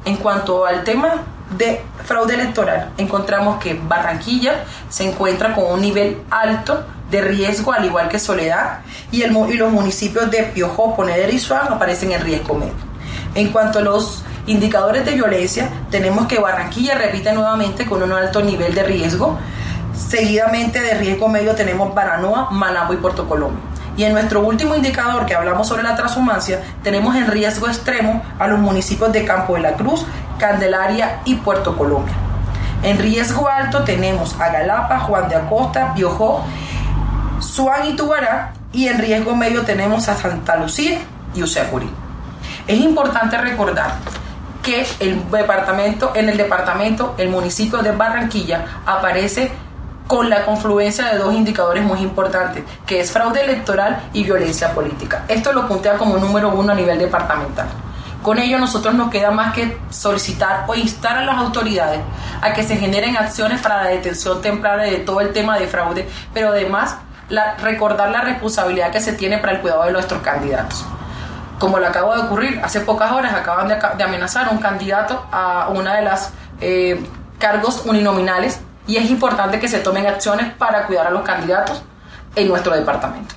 En cuanto al tema de fraude electoral, encontramos que Barranquilla se encuentra con un nivel alto de riesgo, al igual que Soledad, y los municipios de Piojó, Ponedera y Suán aparecen en riesgo medio. En cuanto a los indicadores de violencia, tenemos que Barranquilla repite nuevamente con un alto nivel de riesgo. Seguidamente de riesgo medio tenemos Baranoa, Managua y Puerto Colombia. Y en nuestro último indicador que hablamos sobre la transhumancia, tenemos en riesgo extremo a los municipios de Campo de la Cruz, Candelaria y Puerto Colombia. En riesgo alto tenemos a Galapa, Juan de Acosta, Piojó, Suán y Tubará, y en riesgo medio tenemos a Santa Lucía y Useacurí. Es importante recordar que el municipio de Barranquilla aparece con la confluencia de dos indicadores muy importantes, que es fraude electoral y violencia política. Esto lo puntea como número 1 a nivel departamental. Con ello, nosotros nos queda más que solicitar o instar a las autoridades a que se generen acciones para la detención temprana de todo el tema de fraude, pero además recordar la responsabilidad que se tiene para el cuidado de nuestros candidatos. Como le acabo de ocurrir, hace pocas horas acaban de amenazar a un candidato a una de las cargos uninominales, y es importante que se tomen acciones para cuidar a los candidatos en nuestro departamento.